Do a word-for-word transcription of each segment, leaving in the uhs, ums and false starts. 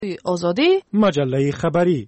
آزادی مجله خبری.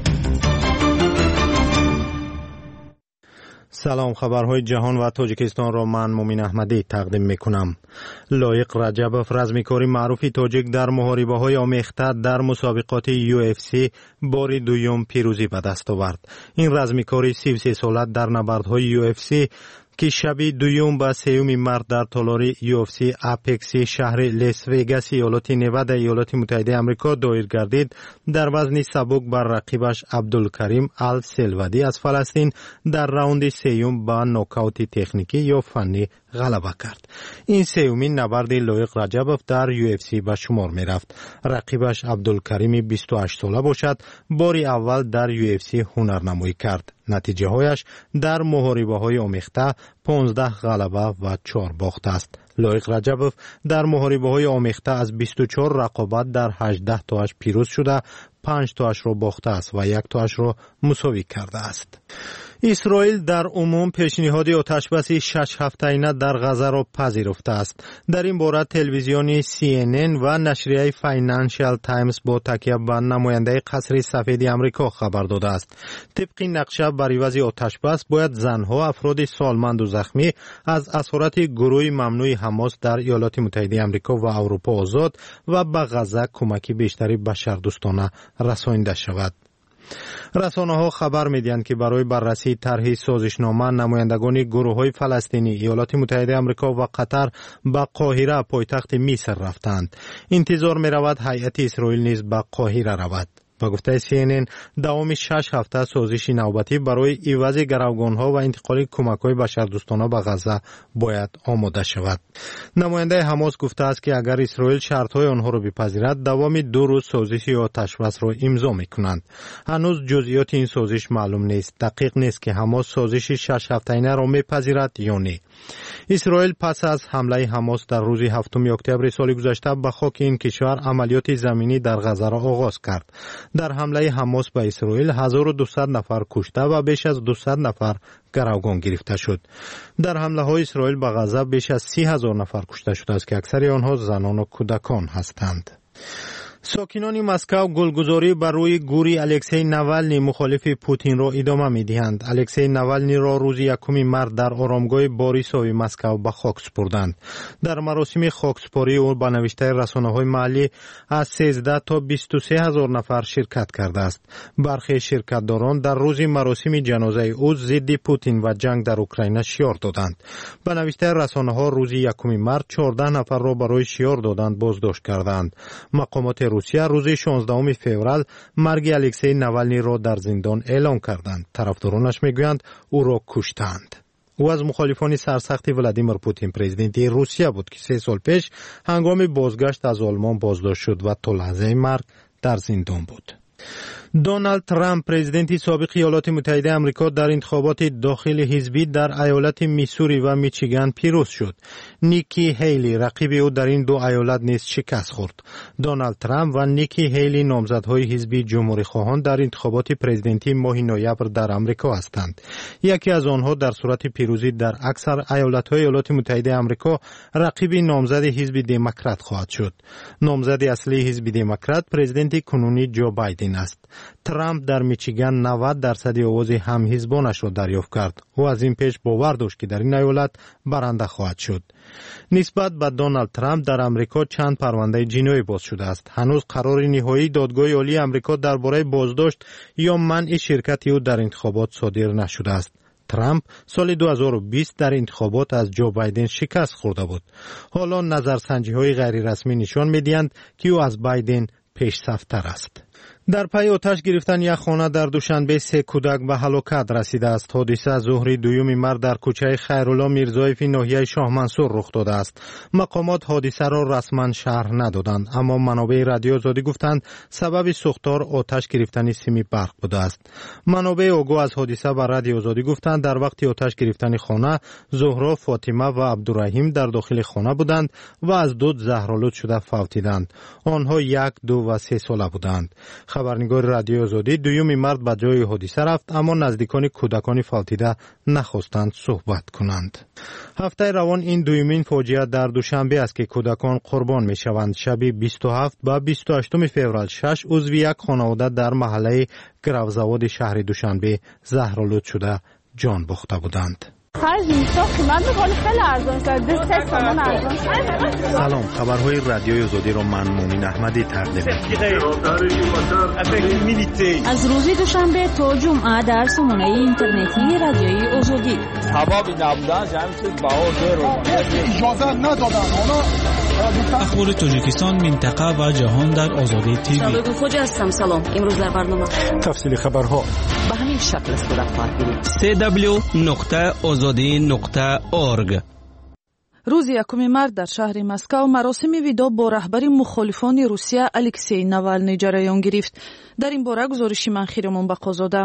سلام، خبرهای جهان و تاجیکستان را من مومین احمدی تقدیم میکنم. لایق رجبوف رزمیکاری معروفی تاجیک در محاربه‌های آمیخته در مسابقات یو اف سی بار دوم پیروزی به دست آورد. این رزمیکاری سی و سه ساله در نبردهای یو اف سی که شبی دوم به سیوم مرد در تالار یو اف سی اپکسی شهر لیس ویگاس ایالات نوادا ایالات متحده آمریکا دایر گردید، در وزن سبک بر رقیبش عبدالکریم السلودی از فلسطین در راوند سیوم با نوکاوت تکنیکی یا فنی غلبه کرد. این سیومین نبرد لایق رجبوف در یو اف سی به شمار می رفت. رقیبش عبدالکریم بیست و هشت ساله باشد، باری اول در یو اف سی هنرنمایی کرد. نتیجه هایش در محاربه های آمیخته پانزده غلبه و چهار باخت است. لایق رجبوف در محاربه های آمیخته از بیست و چهار رقابت در هجده تاش پیروز شده، پنج تاش را باخته است و یک تاش را مساوی کرده است. اسرائیل در عموم پیشنهاد آتشبس شش هفته‌ای در غزه را پذیرفته است. در این باره تلویزیون سی ان ان و نشریه فاینانشال تایمز با تکیه به نماینده قصر سفید آمریکا خبر داده است. طبق نقشه بر عوض آتشبس باید زنها، افراد سالمند و زخمی از اسارت گروه ممنوع حماس در ایالات متحده آمریکا و اروپا آزاد و به غزه کمک بیشتری بشردوستانه رسانیده شود. رسانه ها خبر می‌دهند که برای بررسی طرح سازشنامه نمایندگان گروه‌های فلسطینی، ایالات متحده آمریکا و قطر به قاهره پایتخت مصر رفتند. انتظار می‌رود هیئت اسرائیل نیز به قاهره رود. با گفته سی ان ان دوام شش هفته سازش نوبتی برای عوض گروگان‌ها و انتقال کمک‌های بشردوستانه به غزه باید آماده شود. نماینده حماس گفته است که اگر اسرائیل شرط‌های آنها را بپذیرد، دوام دو روز سازش آتشبس را امضا می‌کنند. هنوز جزئیات این سازش معلوم نیست. دقیق نیست که حماس سازش شش هفته‌ای را می‌پذیرد یا نه. اسرائیل پس از حمله حماس در روز هفتم اکتبر سال گذشته به خاک این کشور عملیات زمینی در غزه را آغاز کرد. در حمله حماس به اسرائیل هزار و دویست نفر کشته و بیش از دویست نفر گروگان گرفته شد. در حمله های اسرائیل به غزه بیش از سی هزار نفر کشته شده است که اکثر آنها زنان و کودکان هستند. ساکنان مسکو گلگزاری بر روی گوری الکسی نوالنی مخالف پوتین را ادامه می‌دهند. الکسی نوالنی را روز یکم مارس در آرامگاه باریسوی مسکو به خاک سپردند. در مراسم خاکسپاری او به نوشته رسانه‌های محلی از سیزده تا بیست و سه هزار نفر شرکت کرده است. برخی شرکتداران در روز مراسم جنازه او ضد پوتین و جنگ در اوکراین شعار دادند. به نوشته رسانه‌ها روز یکم مارس چهارده نفر را برای شعار دادن بازداشت کردند. مقامات روسیه روز شانزدهم فوریه مرگ الکسی نوالنی را در زندان اعلام کردند. طرفدارانش میگویند او را کشتند. او از مخالفان سرسخت ولادیمیر پوتین پرزیدنت روسیه بود که سه سال پیش هنگام بازگشت از آلمان بازداشت شد و تا لحظه مرگ در زندان بود. دونالد ترامپ پرزیدنت سابق ایالات متحده آمریکا در انتخابات داخل حزبی در ایالت میسوری و میچیگان پیروز شد. نیکی هیلی رقیب او در این دو ایالت نیز شکست خورد. دونالد ترامپ و نیکی هیلی نامزدهای حزب جمهوری خواهان در انتخابات پرزیدنتی ماه نوامبر در آمریکا هستند. یکی از آنها در صورت پیروزی در اکثر ایالت‌های ایالات متحده آمریکا رقیب نامزد حزب دموکرات خواهد شد. نامزد اصلی حزب دموکرات پرزیدنت کنونی جو بایدن است. ترامپ در میچیگان نود درصد آواز هم حزبانش را دریافت کرد. او از این پیش باور داشت که در این ایالت برنده خواهد شد. نسبت به دونالد ترامپ در آمریکا چند پرونده جنایی باز شده است. هنوز قرار نهایی دادگاه عالی آمریکا درباره بازداشت یا منع شرکت او در انتخابات صادر نشده است. ترامپ سال دو هزار و بیست در انتخابات از جو بایدن شکست خورده بود. حالا نظرسنجی‌های غیر رسمی نشان می‌دهند که او از بایدن پیش‌صفتر است. در پی آتش گرفتن یک خانه در دوشنبه سه کودک به هلاکت رسیده است. حادثه ظهر دوم مارس در کوچه خیرالله میرزایف ناحیه شاه منصور رخ داده است. مقامات حادثه را رسما شرح ندادند، اما منابع رادیو آزادی گفتند سبب سوختار آتش گرفتن سیم برق بوده است. منابع آگاه از حادثه به رادیو آزادی گفتند در وقت آتش گرفتن خانه زهرا، فاطمه و عبدالرحیم در داخل خانه بودند و از دود زهرآلود شده فوتیدند. آنها یک، دو و سه ساله بودند. خبرنگار رادیوی آزادی دویومی مرد به جای حادثه رفت، اما نزدیکان کودکان فالتیده نخواستند صحبت کنند. هفته روان این دویمین فاجعه در دوشنبه است که کودکان قربان می شوند. شب بیست و هفت و بیست و هشتم فوریه شش عضو یک خانواده در محله گروزواد شهر دوشنبه زهرآلود شده جان باخته بودند. سلام، خبرهای رادیوی آزادی را من مومن احمدی تقدیم می‌کنم. از روز دوشنبه تا جمعه در سامانه اینترنتی رادیوی آزادی سبب نبودن جمعیت بهار اجازه ندادن. اخبار تاجیکستان، منطقه و جهان در آزادی تیوی. شادو خوجا هستم. سلام. امروز در برنامه تفصیل خبرها به همین شکل صورت خواهد گرفت. سی دبلیو نقطه آزادی نقطه اورگ. روز یکم مارس در شهر مسکو مراسم ویدا با رهبر مخالفان روسیه الکسی ناوالنی جریان گرفت. در این باره گزارش منخیرمون بقازاده.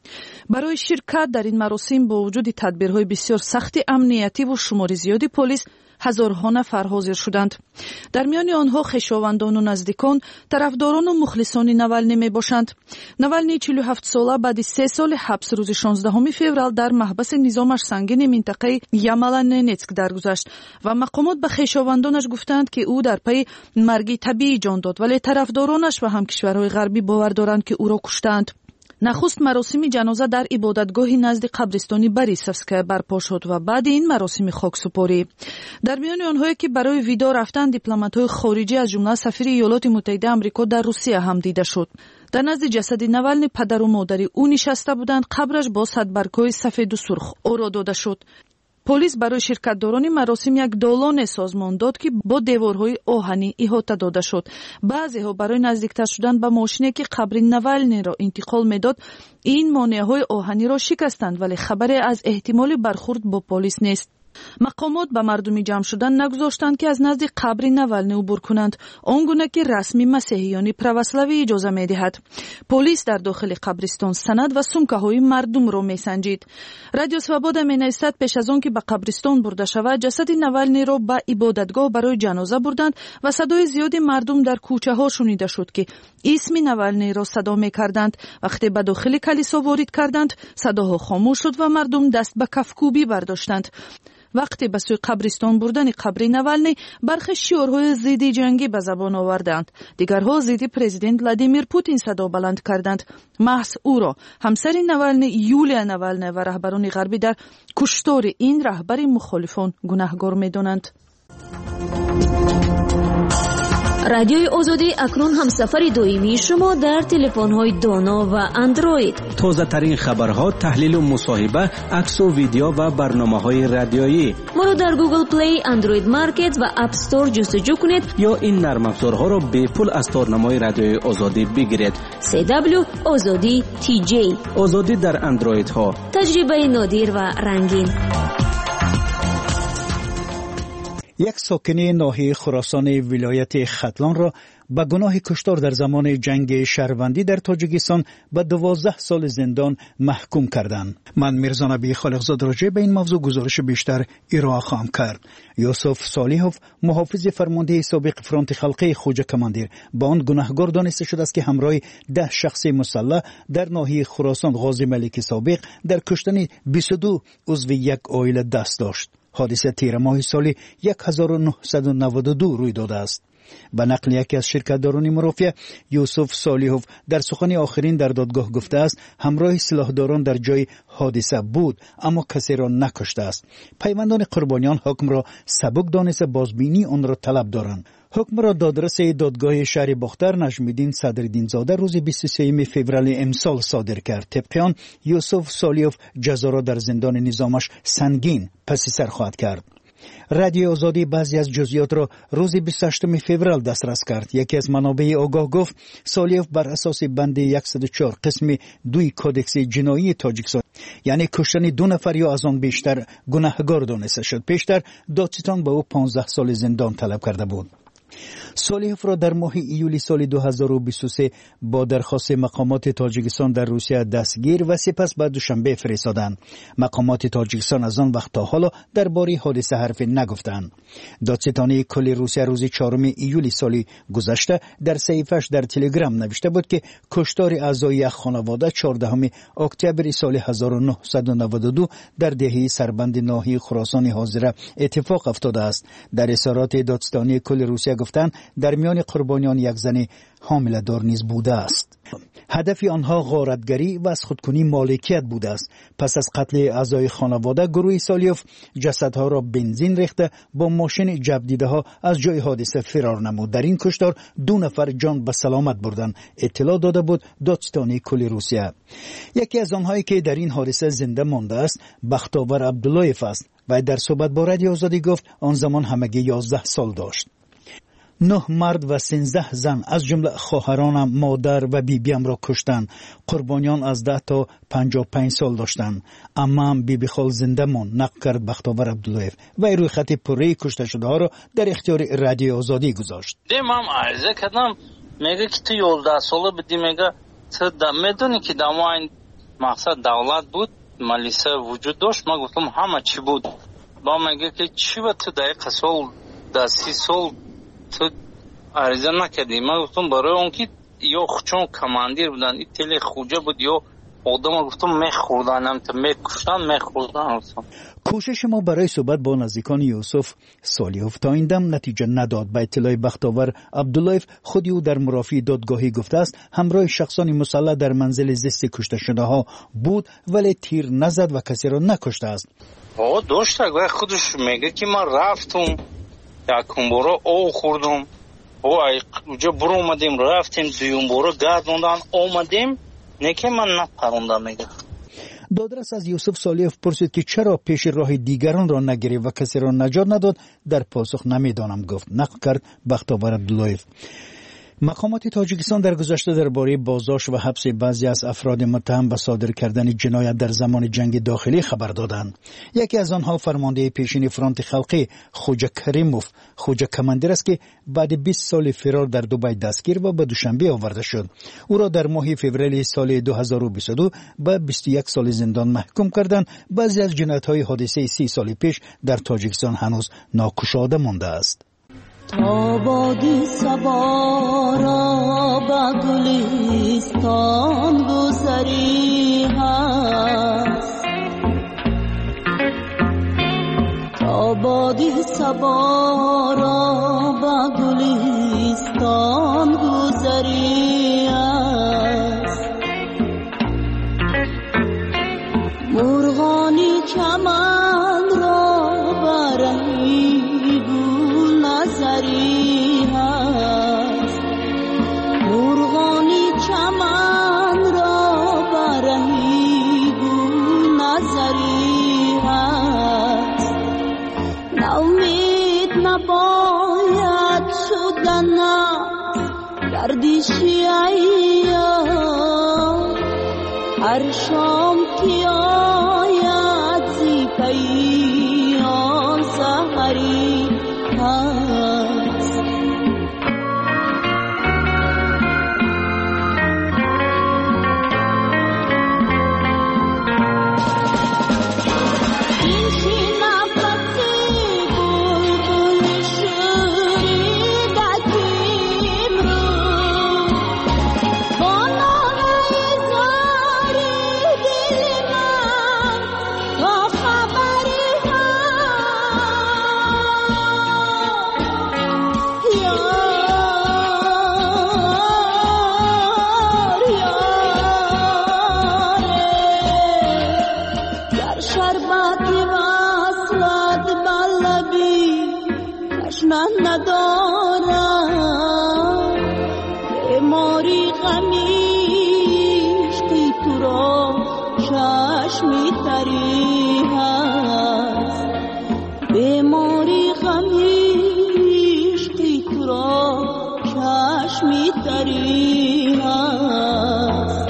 برای شرکت در این مراسم با وجود تدبیرهای بسیار سخت امنیتی و شمار زیادی پلیس هزارها نفر حاضر شدند. در میان آنها خویشاوندان و نزدیکان، طرفداران و مخلصان ناوالنی می باشند. ناوالنی چهل و هفت ساله بعد سه سال حبس روز شانزدهم فوریه در محبس نظامش سنگین منطقه یامالاننتسک درگذشت و مقامات به خویشاوندانش گفتند که او در پی مرگ طبیعی جان داد، ولی طرفدارانش و همکشورهای غربی باور دارند که او را کشتند. نخست مراسم جنازه در عبادتگاهی نزد قبرستانی بریسفسک برپا شد و بعد این مراسم خاکسپاری. در میان آنهایی که برای ویدا رفتند دیپلمات‌های خارجی از جمله سفیر ایالات متحده آمریکا در روسیه هم دیده شد. در نزد جسد ناوالنی پدر و مادر او نشسته بودند. قبرش با صدبرگ‌های سفید و سرخ آرا داده شد. پلیس برای شرکت‌داران مراسم یک دالان سازمان داد که با دیوارهای آهنی احاطه داده شد. بعضی‌ها برای نزدیکتر شدن به ماشینی که قبر ناوالنی را انتقال می‌داد این مانع‌های آهنی را شکستند، ولی خبری از احتمال برخورد با پلیس نیست. مقامات به مردمی جمع شدن نگذاشتند که از نزد قبر ناوالنی عبور کنند، آنگونه که رسمی مسیحیان پروسلاوی اجازه می‌دهد. پلیس در داخل قبرستان سند و سمکه‌های مردم را می‌سنجید. رادیو سوابودا می‌نویسد پیش از آن که به قبرستان برده شود جسد ناوالنی را به عبادتگاه برای جنازه بردند و صدای زیادی مردم در کوچه‌ها شنیده شد که اسم ناوالنی را صدا می‌کردند. وقتی به داخل کلیسا وارد کردند صداها خاموش شد و مردم دست به کفکوبی برداشتند. وقتی به سوی قبرستان بردن قبر ناوالنی برخی شعارهای ضد جنگی به زبان آوردند. دیگرها ضد پرزیدنت ولادیمیر پوتین صدا بلند کردند. محض او را همسر ناوالنی یولیا ناوالنی و رهبران غربی در کشتار این رهبر مخالفان گناهکار می‌دانند. رادیوی آزادی اکنون همسفر دائمی شما در تلفن‌های دانا و اندروید. تازه ترین خبرها، تحلیل و مصاحبه، عکس و ویدیو و برنامه‌های رادیویی. ما را در گوگل پلی، اندروید مارکت و اپ استور جستجو کنید یا این نرم افزارها را به پول از تارنمای رادیوی آزادی بگیرید. سی دبلیو آزادی تی جی. آزادی در اندروید ها. تجربه نادر و رنگین. یک ساکن ناحیه خراسان ولایت ختلان را به گناه کشتار در زمان جنگ شهروندی در تاجیکستان به دوازده سال زندان محکوم کردند. من میرزا نبی خالقزاد راجع به این موضوع گزارش بیشتر ارائه خواهم کرد. یوسف صالحوف، محافظ فرمانده سابق فرانت خلقی خوجه کماندیر، با آن گناهکار دانسته شده است که همراه ده شخص مسلح در ناحیه خراسان غازی ملک سابق در کشتن بیست و دو عضو یک عائله دست داشت. حادثه تیر ماه سال هزار و نهصد و نود و دو روی داده است. به نقل یکی از شرکتداران مرافع، یوسف صالحوف در سخن آخرین در دادگاه گفته است همراه سلاحداران در جای حادثه بود اما کسی را نکشته است. پیوندان قربانیان حکم را سبک دانسته بازبینی آن را طلب دارند. حکم را دادرس دادگاه شهر باختر نجم‌الدین صدرالدین زاده روز بیست و سوم فوریه امسال صادر کرد. طبق آن یوسف صالحوف جزا را در زندان نظامش سنگین پس سر خواهد کرد. رادیو آزادی بعضی از جزئیات را روز بیست و هشتم فوریه دسترس کرد. یکی از منابع آگاه گفت صالحوف بر اساس بند صد و چهار قسم دوی کودکس جنایی تاجیکستان یعنی کشتن دو نفر یا از آن بیشتر گناهکار دانسته شد. پیشتر دادستان به او پانزده سال زندان طلب کرده بود. سالیوف را در ماه ایولی سال دو هزار و بیست و سه با درخواست مقامات تاجیکستان در روسیه دستگیر و سپس به دوشنبه فرستادند. مقامات تاجیکستان از آن وقت تا حالا درباره حادثه حرفی نگفتند. دادستانی کل روسیه روز چهارم ایولی سال گذشته در صحیفه‌اش در تلگرام نوشته بود که کشتار اعضای یک خانواده چهاردهم اکتبر سال هزار و نهصد و نود و دو در دهه سربند ناحیه خراسان حاضره اتفاق افتاده است. در اظهارات دادستانی کل روسیه گفتند در میان قربانیان یک زن حامله دار نیز بوده است. هدف آنها غارتگری و از خودکنی مالکیت بوده است. پس از قتل اعضای خانواده گروه سالیوف جسدها را بنزین ریخته با ماشین جبدیده ها از جای حادثه فرار نمود. در این کشتار دو نفر جان به سلامت بردند، اطلاع داده بود دادستانی کل روسیه. یکی از آنهایی که در این حادثه زنده مانده است بختاور عبداللهیف است و در صحبت با رادیو آزادی گفت آن زمان همگی یازده سال داشت. نه مرد و سیزده زن از جمله خواهرانم، مادر و بیبیم را کشتند. قربانیان از ده تا پنجاه و پنج سال داشتند. امام بیبی خال زنده ماند، نقل کرد بختاور عبداللهیف و روی خط پره کشته شده ها را در اختیار رادیو آزادی گذاشت. دیمم عرضه کردم میگه که تو یازده ساله بودی، میگه تو میدونی که دما این مقصد دولت بود، ملیسه وجود داشت. ما گفتم همه چی بود. با میگه که چی بود تو دقیقه سال در سی سال تو عرضه نکردی. ما گفتم برای اون که یا چون کماندیر بودن این تلی خوجه بود یا آدم گفتم میخوردنم تا میکشتن میخوردن. کوشش ما برای صحبت با نزدیکان یوسف سالیوف تا این دم نتیجه نداد. به اطلاع بختاور عبداللهیف خودی او در مرافعه دادگاهی گفته است همراه شخصان مسلح در منزل زیست کشته شده ها بود ولی تیر نزد و کسی را نکشته است. آه داشته خودش میگه که من رفتم یکم بارا او خوردم او اونجا برو اومدیم رفتیم دویم بارا گردوندن اومدیم نکه من نپروندم. میگه دادرس از یوسف سالیوف پرسید که چرا پیش راه دیگران را نگرفت و کسی را نجات نداد. در پاسخ نمیدانم گفت، نقل کرد بختاور عبداللهیف. مقامات تاجیکستان در گذشته درباره بازداشت و حبس بعضی از افراد متهم به صادر کردن جنایت در زمان جنگ داخلی خبر دادند. یکی از آنها فرمانده پیشین فرانت خلقی خوجه کریموف خوجه کماندیر است که بعد بیست سال فرار در دبی دستگیر و به دوشنبه آورده شد. او را در ماه فوریه سال دو هزار و بیست و دو به بیست و یک سال زندان محکوم کردند. بعضی از جنایت‌های حادثه سی سال پیش در تاجیکستان هنوز ناگشاده مانده است. تا بادی صبا را به گلستان گذری هست، تا بادی صبا را به گلستان گذری هست، مرغانی چمن را برهی نظری هست، مرغانی چمن را برهی گل نظری هست. نومید نباید شدن گردشی ایام، هر شام که آید زی پیام سحری هست. این چی نفسی بلبل شوریدتیم رو با ناله زاری دل من تا خبری ندارم، بیماری غمیش که تو را چشمی تری هست، بیماری غمیش که تو را چشمی تری هست.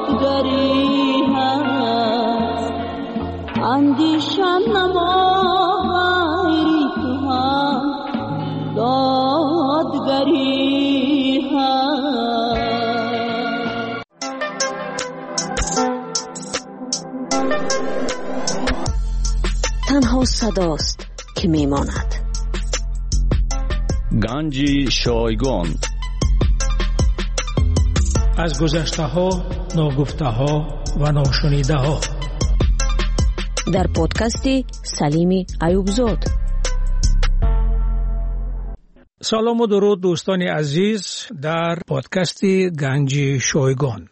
دادگری هست اندیشم نما غیری تو هم دادگری هست تنها صداست که میماند. گنج شایگان از گذشته ها، ناگفته ها و ناشنیده ها در پادکست سلیم ایوبزاد. سلام و درود دوستان عزیز در پادکست گنج شایگان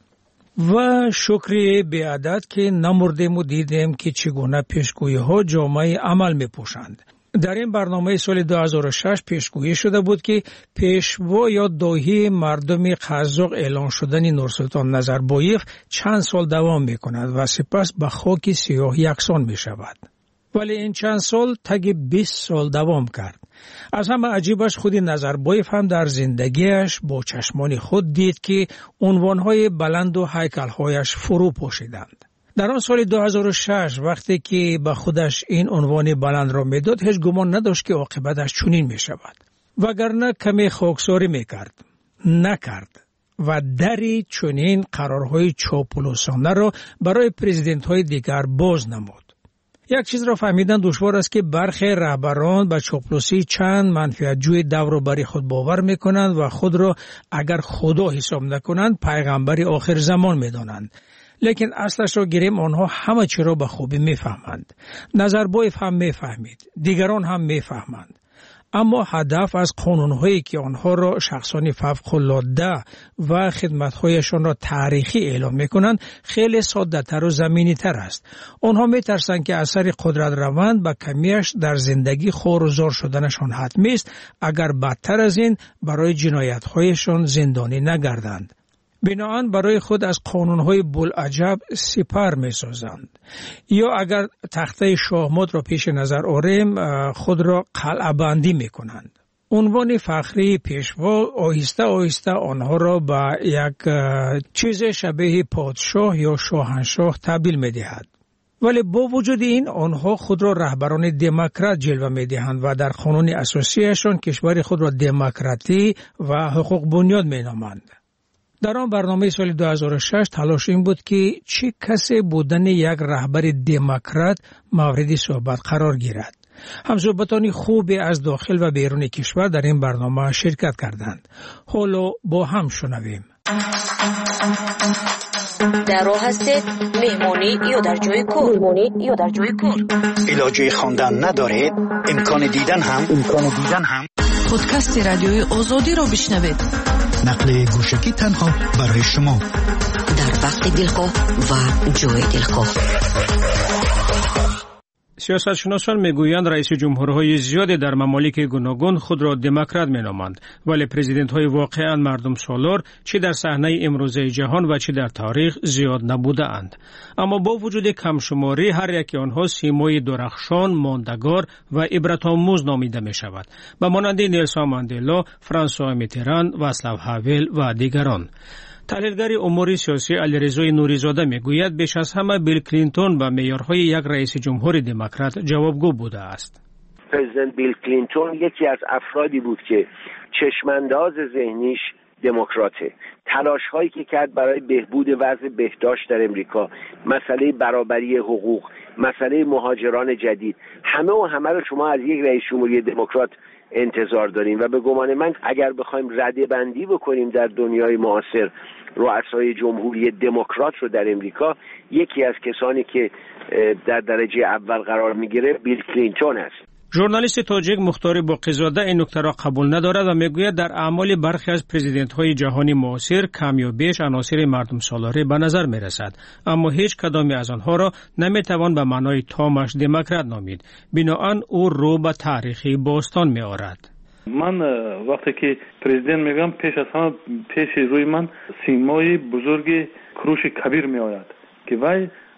و شکر بی‌عدد که نمردیم و دیدیم که چگونه پیشگویی ها جامعه عمل می پوشند. در این برنامه سال دو هزار و شش پیشگویی شده بود که پیشوا یا داهی مردم قزاق اعلان شدن نورسلطان نظربایف چند سال دوام می کند و سپس به خاک سیاه یکسان می شود. ولی این چند سال تگ بیست سال دوام کرد. از همه عجیبش خود نظربایف هم در زندگیش با چشمان خود دید که عنوانهای بلند و هیکلهایش فرو پوشیدند. در آن سال دو هزار و شش وقتی که به خودش این عنوان بلند را میداد هیچ گمان نداشت که عاقبتش چنین می شود. وگرنه کمی خاکساری می کرد. نکرد. و دری چنین قرارهای چاپلوسانه را برای پرزیدنت های دیگر باز نمود. یک چیز را فهمیدن دشوار است که برخی رهبران به چاپلوسی چند منفعت‌جوی دور و بر خود باور میکنند و خود را اگر خدا حساب نکنند پیغمبر آخر زمان میدانند. لیکن اصلش را گیریم آنها همه چی را به خوبی میفهمند. نظربایف هم میفهمید، دیگران هم میفهمند. اما هدف از قانونهایی که آنها را شخصان فوق‌العاده و خدمت‌هایشان را تاریخی اعلام می‌کنند خیلی ساده‌تر و زمینی‌تر است. آنها می‌ترسند که اثر قدرت روند به کمیش در زندگی خور و زار شدنشان حتمی است اگر بدتر از این برای جنایت‌هایشان زندانی نگردند. بنابراین برای خود از قانونهای بلعجب سپر می سازند. یا اگر تخته شاهمات را پیش نظر آوریم خود را قلعه بندی می کنند. عنوان فخری پیشوا آهسته آهسته آنها را به یک چیز شبیه پادشاه یا شاهنشاه تبدیل می دهد. ولی با وجود این آنها خود را رهبران دموکرات جلوه می دهند و در قانون اساسیشان کشور خود را دموکراتی و حقوق بنیاد می نامند. در آن برنامه سال دو هزار و شش تلاش این بود که چه کسی بودن یک رهبر دموکرات مورد صحبت قرار گیرد. همصحبتان خوبی از داخل و بیرون کشور در این برنامه شرکت کردند. حالا با هم شنویم. در راه هستید مهمانی یا در جای کار؟ مهمانی یا در جای کار؟ علاجه خواندن ندارید؟ امکان دیدن هم؟ امکان دیدن هم؟ پادکست رادیوی آزادی را بشنوید. نقل گوشکی تنها برای شما در وقت دلخواه و جای دلخواه. سیاستشناسان میگویند رئیس جمهورهای زیادی در ممالک گوناگون خود را دموکرات مینامند، ولی پرزیدنت های واقعا مردم سالار چه در صحنه امروزه جهان و چه در تاریخ زیاد نبوده اند. اما با وجود کمشماری هر یک آنها سیمای درخشان، ماندگار و عبرت آموز نامیده می شود. به مانند نیلسون ماندلا، فرانسوا میتران، واصلاو هاول و دیگران. تحلیلگر امور سیاسی علیرضا نوری‌زاده میگوید بیش از همه بیل کلینتون به معیارهای یک رئیس جمهور دموکرات جوابگو بوده است. پرزیدنت بیل کلینتون یکی از افرادی بود که چشمانداز ذهنیش دموکراته. تلاش هایی که کرد برای بهبود وضع بهداشت در امریکا، مسئله برابری حقوق، مسئله مهاجران جدید، همه و همه رو شما از یک رئیس جمهوری دموکرات انتظار داریم و به گمان من اگر بخوایم رده بندی بکنیم در دنیای معاصر رؤسای جمهوری دموکرات رو در امریکا، یکی از کسانی که در درجه اول قرار میگیره بیل کلینتون است. ژورنالیست تاجیک مختار باقی‌زاده این نکته را قبول ندارد و میگوید در اعمال برخی از پرزیدنت‌های جهانی معاصر کم یا بیش عناصر مردم سالاری به نظر میرسد، اما هیچ کدامی از آنها را نمیتوان به معنای تامش دموکرات نامید. بنابراین او رو به تاریخی باستان میآورد. من وقتی که پرزیدنت میگم پیش از همه پیش روی من سیمای بزرگ کروش کبیر میآید که وای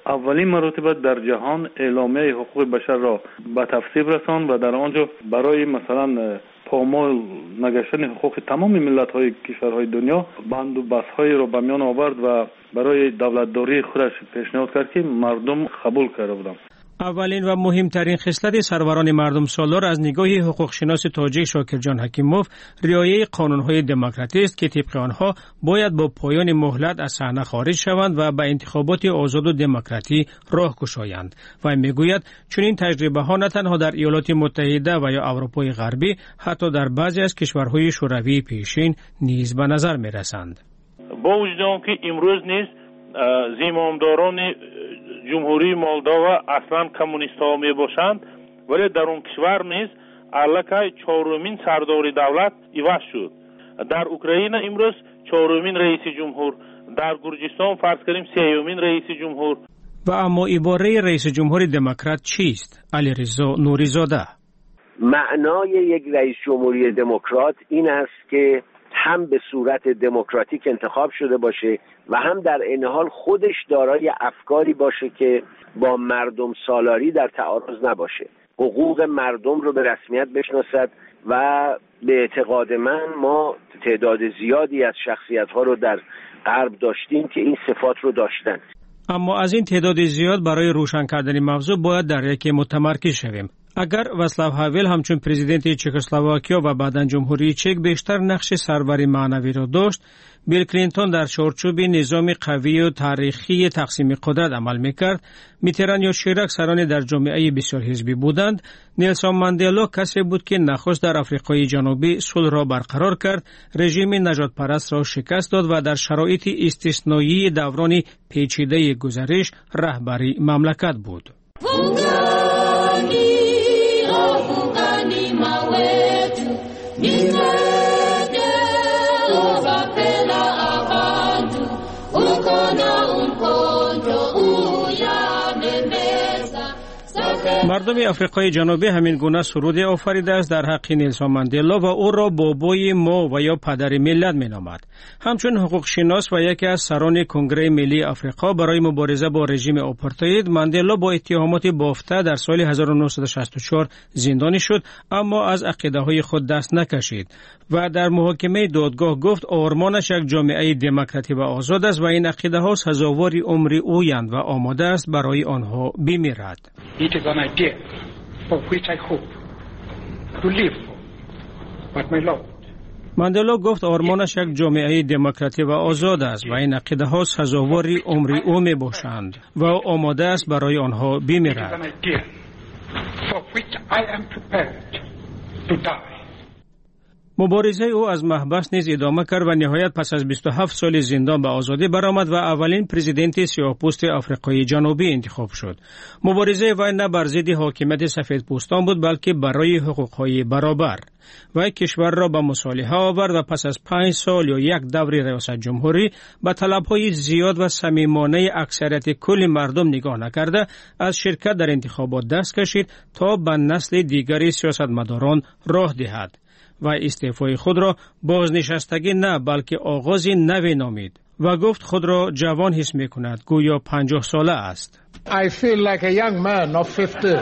اولین مرتبه در جهان اعلامیه حقوق بشر را به تصویب رساند و در آنجا برای مثلا پامال نگشتن حقوق تمام ملت‌های کشورهای دنیا بند و بست‌های را به میان آورد و برای دولتداری خودش پیشنهاد کرد که مردم قبول کرده بودند. اولین و مهمترین خصلت سروران مردم سالار از نگاه حقوق شناس تاجیک شاکرجان حکیموف رعایت قانون‌های دموکراتی است که طبق آنها باید با پایان مهلت از صحنه خارج شوند و به انتخابات آزاد و دموکراتی راه گشایند. و میگوید چنین تجربه‌ها نه تنها در ایالات متحده و یا اروپای غربی، حتی در بعضی از کشورهای شوروی پیشین نیز به نظر می‌رسند. با وجود آنکه امروز نیز زمامداران جمهوری مولداوا اصلا کمونیست ها می باشند، ولی در اون کشور نیز الکی چهارمین سردار دولت عوض شد. در اوکراین امروز چهارمین رئیس جمهور، در گرجستان فرض کنیم سومین رئیس جمهور. و اما عباره رئیس جمهور دموکرات چیست؟ علیرضا نوری‌زاده. معنای یک رئیس جمهوری دموکرات این است که هم به صورت دموکراتیک انتخاب شده باشه و هم در این حال خودش دارای افکاری باشه که با مردم سالاری در تعارض نباشه، حقوق مردم رو به رسمیت بشناسد. و به اعتقاد من ما تعداد زیادی از شخصیت‌ها رو در غرب داشتیم که این صفات رو داشتن. اما از این تعداد زیاد برای روشن کردن موضوع باید در یکی متمرکز شویم. اگر واصلاو هاول همچون پرزیدنت چکسلواکیا و بعداً جمهوری چک بیشتر نقش سروری معنوی را داشت، بیل کلینتون در چارچوب نظام قوی و تاریخی تقسیم قدرت عمل میکرد، میتران یا شیراک سران در جامعه بسیار حزبی بودند، نیلسون ماندلا کسی بود که نخست در آفریقای جنوبی صلح را برقرار کرد، رژیم نجات پرست را شکست داد و در شرایط استثنایی دوران پیچیده گذشته رهبری مملکت بود. مردم آفریقای جنوبی همین گونه سرود آفریده است در حق نیلسون ماندلا و او را بابای ما و یا پدر ملت مینامد. همچون حقوق شناس و یکی از سران کنگره ملی آفریقا برای مبارزه با رژیم آپارتاید، ماندلا با اتهامات بافته در سال هزار و نهصد و شصت و چهار زندانی شد، اما از عقیده‌های خود دست نکشید و در محاکمه دادگاه گفت آرمانش یک جامعه دموکراتی و آزاد است و این عقیده‌ها سزاوار عمر اویند و آماده است برای آنها بمیرد. It is an idea for which I hope to live for, but my Lord. ماندلا گفت آرمانش یک جامعه دموکراتی و آزاد است و این عقیده ها سزاوار عمر او می باشند و آماده است برای آنها بمیرد. It is an idea for which I am prepared to die. مبارزه او از محبس نیز ادامه کرد و نهایت پس از بیست و هفت سال زندان به آزادی برآمد و اولین پرزیدنت سیاه‌پوست آفریقای جنوبی انتخاب شد. مبارزه وی نه بر ضد حاکمیت سفیدپوستان بود بلکه برای حقوق‌های برابر. وی کشور را به مصالحه آورد و پس از پنج سال یا یک دور ریاست جمهوری به طلب‌های زیاد و صمیمانه اکثریت کل مردم نگاه نکرده از شرکت در انتخابات دست کشید تا به نسل دیگری سیاستمداران راه دهد و استعفای خود را بازنشستگی نه بلکه آغاز نوی نامید و گفت خود را جوان حس می کند، گویا پنجاه ساله است. I feel like a young man of fifty.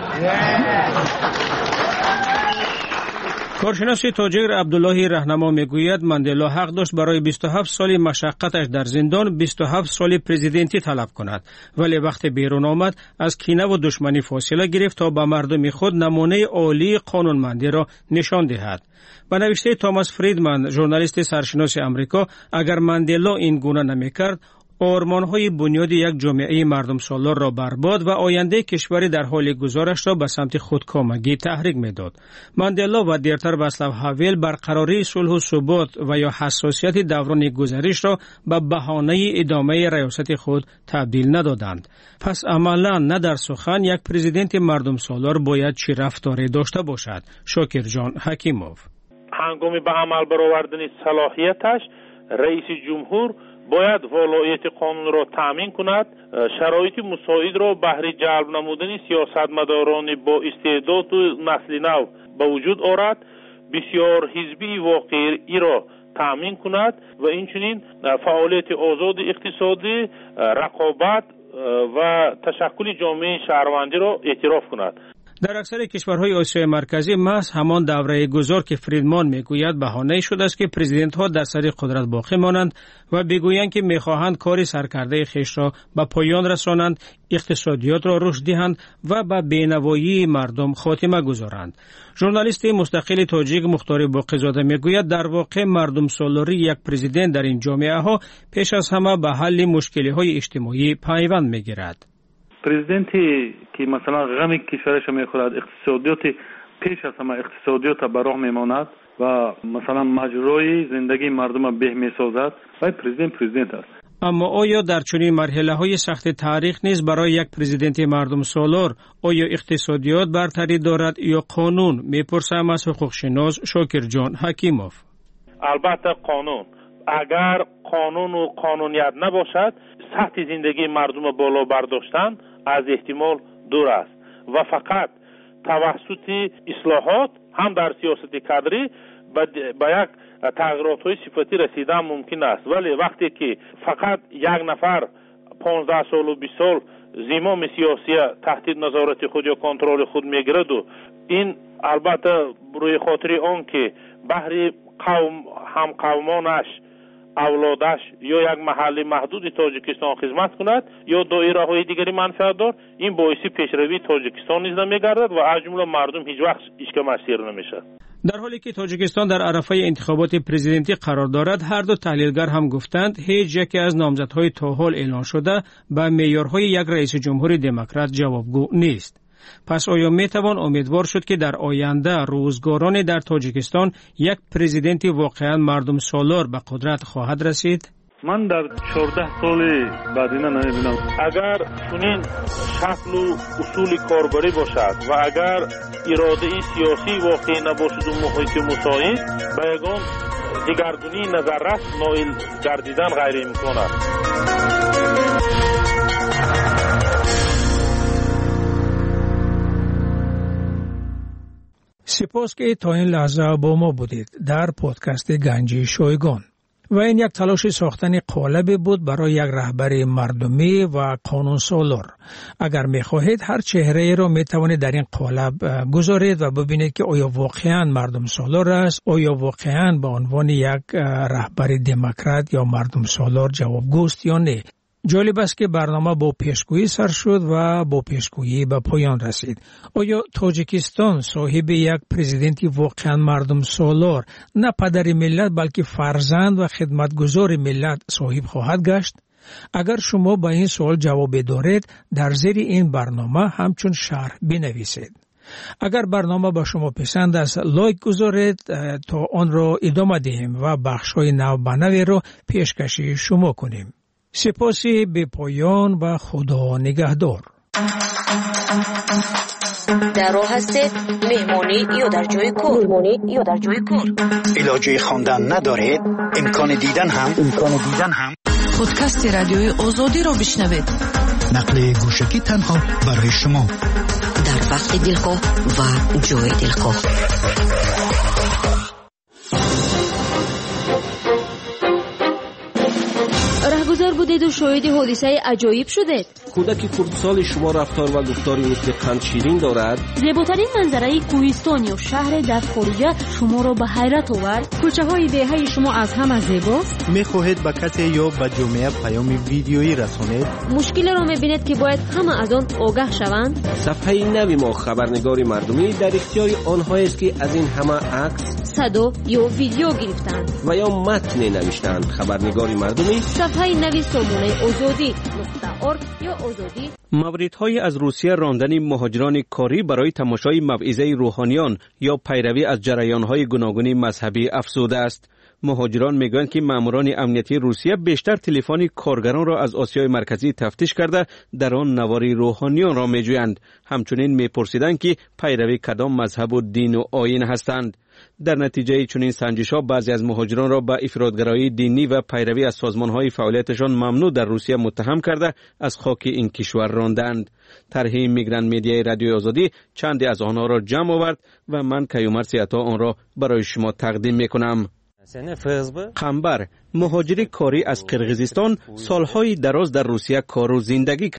کارشناس تاجر عبدالله رهنما میگوید ماندلا حق داشت برای بیست و هفت سال مشقتش در زندان بیست و هفت سال پرزیدنتی طلب کند، ولی وقتی بیرون آمد از کینه و دشمنی فاصله گرفت تا به مردم خود نمونه عالی قانونمندی را نشان دهد. به نوشته توماس فریدمن، ژورنالیست سرشناس آمریکا، اگر ماندلا این گونه نمیکرد آرمان‌های بنیادی یک جامعه مردم سالار را برباد و آینده کشوری در حال گذارش را به سمت خودکامگی تحریک می‌داد. ماندلا و دیرتر واصلاو هاول برقراری صلح و ثبات و یا حساسیت دوران گذشته را به بهانه ادامه ریاست خود تبدیل ندادند. پس عملاً نه در سخن یک پرزیدنت مردم سالار باید چی رفتاری داشته باشد. شاکرجان حکیموف: هنگام به عمل برآوردن صلاحیتش رئیس جمهور باید ولایت قانون را تامین کند، شرایط مساعد را بهر جلب نمودن سیاستمداران با استعداد و نسل نو به وجود آورد، بسیار حزبی واقعی را تامین کند و اینچنین فعالیت آزاد اقتصادی، رقابت و تشکل جامعه شهروندی را اعتراف کند. در اکثر کشورهای آسیای مرکزی محض همان دوره گذار که فریدمان میگوید بهانه شده است که پرزیدنت ها در سر قدرت باقی مانند و بگویند که میخواهند کار سرکرده خیش را به پایان رسانند، اقتصادیات را رشد دهند و به بینوایی مردم خاتمه گذارند. ژورنالیست مستقل تاجیک مختار باقی‌زاده میگوید در واقع مردم سالاری یک پرزیدنت در این جامعه ها پیش از همه به حل مشکلی های اجتماعی پیوند میگیرد. پرزیدنتی که مثلا غم کشورش میخورد، اقتصادیات پیش از همه اقتصادیات به راه میماند و مثلا مجرای زندگی مردم به میسازد و پرزیدنت پرزیدنت است. اما آیا در چنین مرحله های سخت تاریخ نیز برای یک پرزیدنت مردم سالار آیا اقتصادیات برتری دارد یا قانون؟ میپرسم از حقوقشناس شاکر جان حکیموف. البته قانون. اگر قانون و قانونیت نباشد سطح زندگی مردم بالا برداشتن از احتمال دور است و فقط توسط اصلاحات هم در سیاست کادری به یک تغییرات های صفتی رسیدن ممکن است. ولی وقتی که فقط یک نفر پانزده سال و بیست سال زمام سیاسی تحت نظارت خود یا کنترل خود میگیرد و این البته روی خاطر آن که بهر قوم هم قومانش اولادش یا یک محل محدود تاجیکستان خدمت کند یا دایره های دیگری منفعت دار، این باعث پیشروی تاجیکستان نیز نمیگردد و از جمله مردم هیچ وقت اشکم مسیر نمیشد. در حالی که تاجیکستان در عرصه انتخابات پرزیدنتی قرار دارد، هر دو تحلیلگر هم گفتند هیچ یکی از نامزدهای تا حال اعلان شده به معیارهای یک رئیس جمهور دموکرات جوابگو نیست. پس آیا می توان امیدوار شد که در آینده روزگاران در تاجیکستان یک پرزیدنت واقعا مردم سالار به قدرت خواهد رسید؟ من در چهارده سال بعد اینا نمیبینم. اگر چنین شکل و اصول کاربری باشد و اگر اراده سیاسی واقعی نباشد و محیط مساعد به یگان دگرگونی نظررس نائل گردیدن غیر امکان است. سپاس که تا این لحظه با ما بودید در پادکست گنجی شایگان. و این یک تلاش ساختن قالب بود برای یک رهبر مردمی و قانون سالار. اگر می خواهید هر چهره را می توانید در این قالب گذارید و ببینید که آیا واقعا مردم سالار است، آیا واقعا به عنوان یک رهبر دموکرات یا مردم سالار جوابگوست یا نه. جالب است که برنامه با پیشگویی سر شد و با پیشگویی به پایان رسید. آیا تاجیکستان صاحب یک پرزیدنتی واقعا مردم سالار، نه پدر ملت بلکه فرزند و خدمتگزار ملت صاحب خواهد گشت؟ اگر شما به این سوال جواب دارید در زیر این برنامه همچون شرح بنویسید. اگر برنامه با شما پسند است لایک گذارید تا آن را ادامه دهیم و بخش‌های نو به نو را پیشکشی شما کنیم. سپاسی به پایان و خدا نگهدار. در راه هستید مهمانی یا در جای کار؟ مهمانی یا در جای کار؟ علاجه خواندن ندارید؟ امکان دیدن هم امکان دیدن هم پادکست رادیوی آزادی را بشنوید. نقل گوشکی تنها برای شما در وقت دلخواه و جای دلخواه. رهگذر بودید و شاهد حادثه عجایب شدید. کودک خردسال شما رفتار و گفتاری مثل قند شیرین دارد. زیباترین منظره کوهستان یا شهر در خارجه شما را به حیرت آورد. کوچه های دهه شما از همه زیباست. میخواهید به کسی یا به جامعه پیام ویدیویی رسانید؟ مشکل را میبینید که باید همه از آن آگاه شوند. صفحه نوی ما خبرنگار مردمی در اختیار آنهایی است که از این همه عکس، صدا یا ویدیو گرفتند و یا متن نوشتند. خبرنگار مردمی صفحه نوی سامانه آزادی نقطه ارگ یا آزادی. موردهای از روسیه راندن مهاجران کاری برای تماشای موعظه روحانیان یا پیروی از جریانهای گوناگون مذهبی افزوده است. مهاجران میگویند که ماموران امنیتی روسیه بیشتر تلفن کارگران را از آسیای مرکزی تفتیش کرده در آن نواری روحانیان را میجویند. همچنین میپرسیدند که پیروی کدام مذهب و دین و آیین هستند. در نتیجه چنین سنجش‌ها بعضی از مهاجران را به افراط‌گرایی دینی و پیروی از سازمان‌های فعالیتشان ممنوع در روسیه متهم کرده از خاک این کشور راندند. طرح میگرنت میدیای رادیوی آزادی چندی از آنها را جمع آورد و من کیومرث عطا آن را برای شما تقدیم میکنم. قنبر، مهاجر کاری از قرقیزستان، سالهای دراز در روسیه کار و زندگی